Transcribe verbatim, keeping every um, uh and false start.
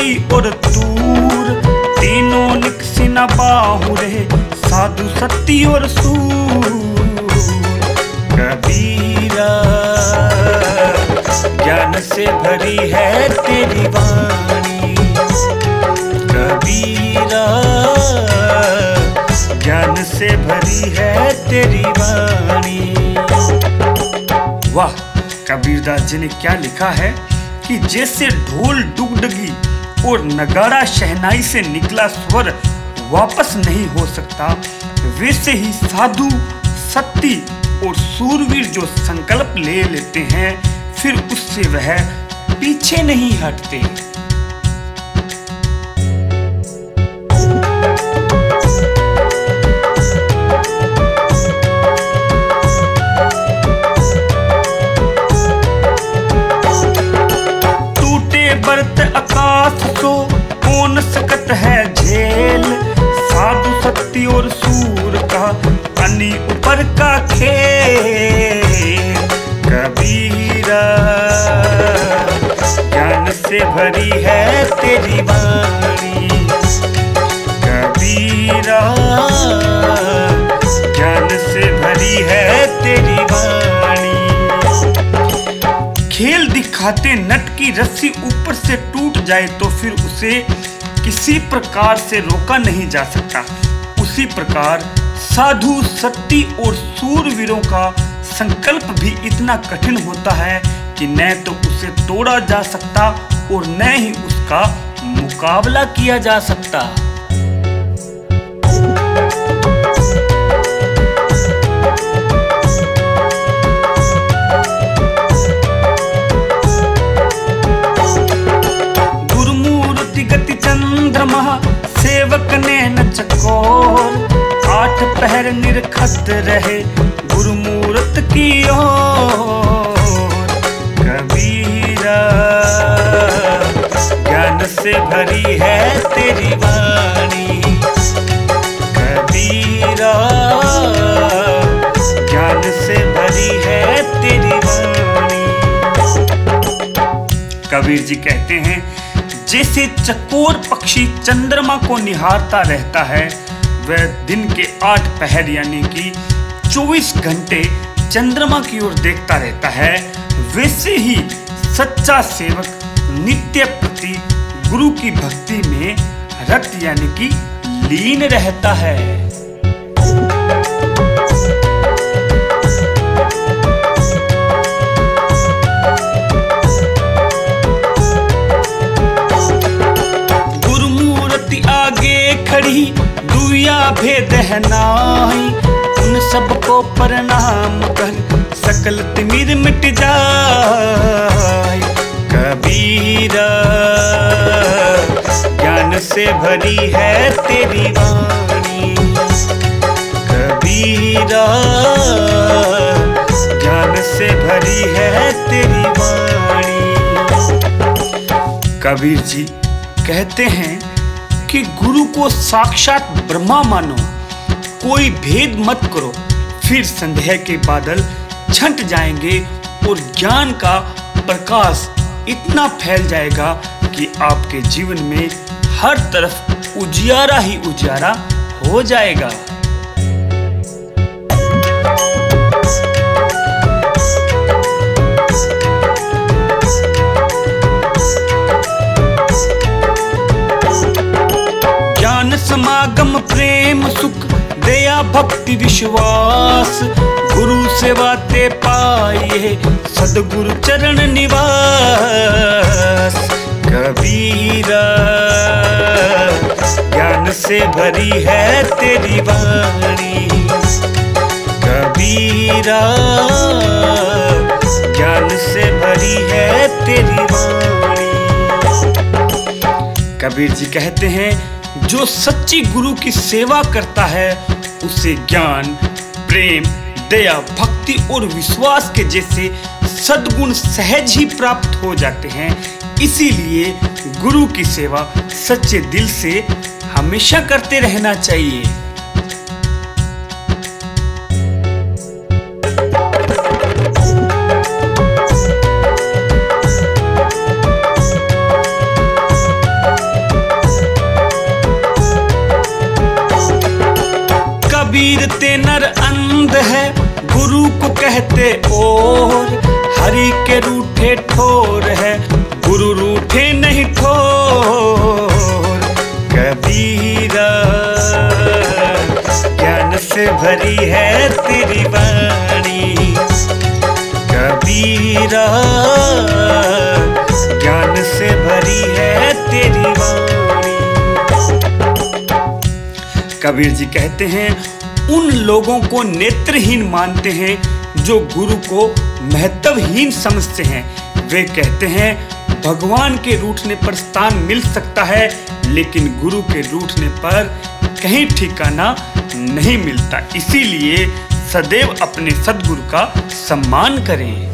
भक्ति और तूर, तीनों निकसी न बाहु रहे, साधु सत्य और सूर। कबीरा ज्ञान से भरी है तेरी वाणी, कबीरा ज्ञान से भरी है तेरी वाणी। वाह, कबीरदास जी ने क्या लिखा है कि जैसे ढोल डुगडुगी और नगाड़ा शहनाई से निकला स्वर वापस नहीं हो सकता, वैसे ही साधु सत्ती और सूरवीर जो संकल्प ले लेते हैं फिर उससे वह पीछे नहीं हटते। बरत आकाश सो कौन सकत है झेल, साधु सत्य और सूर का अनी ऊपर का खेल। कबीरा ज्ञान से भरी है तेरी वाणी, कबीरा ज्ञान से भरी है तेरी वाणी। खेल दिखाते नट की रस्सी ऊपर से टूट जाए तो फिर उसे किसी प्रकार से रोका नहीं जा सकता। उसी प्रकार साधु सत्ती और सूरवीरों का संकल्प भी इतना कठिन होता है कि न तो उसे तोड़ा जा सकता और न ही उसका मुकाबला किया जा सकता। सेवक ने न चकोर, आठ पहर निरखत रहे गुरुमूर्त की ओर। कबीरा ज्ञान से भरी है तेरी वाणी, कबीरा ज्ञान से भरी है तेरी वाणी। कबीर जी कहते हैं जैसे चकोर पक्षी चंद्रमा को निहारता रहता है, वह दिन के आठ पहर यानी कि चौबीस घंटे चंद्रमा की ओर देखता रहता है, वैसे ही सच्चा सेवक नित्य प्रति गुरु की भक्ति में रत यानी कि लीन रहता है। खड़ी दुया भेद है नाई, उन सबको प्रणाम कर सकल तिमिर मिट जाए। कबीरा ज्ञान से भरी है तेरी वाणी, कबीरा ज्ञान से भरी है तेरी वाणी। कबीर जी कहते हैं कि गुरु को साक्षात ब्रह्मा मानो, कोई भेद मत करो, फिर संदेह के बादल छंट जाएंगे और ज्ञान का प्रकाश इतना फैल जाएगा कि आपके जीवन में हर तरफ उजियारा ही उजियारा हो जाएगा। समागम प्रेम सुख दया भक्ति विश्वास, गुरु सेवा ते पाए सदगुरु चरण निवास। कबीरा ज्ञान से भरी है तेरी वाणी, कबीरा ज्ञान से भरी है तेरी वाणी। कबीर जी कहते हैं जो सच्ची गुरु की सेवा करता है उसे ज्ञान, प्रेम, दया, भक्ति और विश्वास के जैसे सद्गुण सहज ही प्राप्त हो जाते हैं। इसीलिए गुरु की सेवा सच्चे दिल से हमेशा करते रहना चाहिए। कबीर ते नर अंध है, गुरु को कहते और, हरि के रूठे ठोर है, गुरु रूठे नहीं ठोर। कबीरा ज्ञान से भरी है तेरी वाणी, कबीरा ज्ञान से भरी है तेरी वाणी। कबीर जी कहते हैं, उन लोगों को नेत्रहीन मानते हैं जो गुरु को महत्वहीन समझते हैं। वे कहते हैं भगवान के रूठने पर स्थान मिल सकता है, लेकिन गुरु के रूठने पर कहीं ठिकाना नहीं मिलता। इसीलिए सदैव अपने सद्गुरु का सम्मान करें।